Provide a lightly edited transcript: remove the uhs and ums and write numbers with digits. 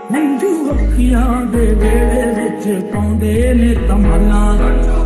ਹੰਝੂ ਅੱਖੀਆਂ ਦੇ ਵੇੜੇ ਵਿੱਚ ਪਾਉਂਦੇ ਨੇ ਧਮਾਲਾਂ।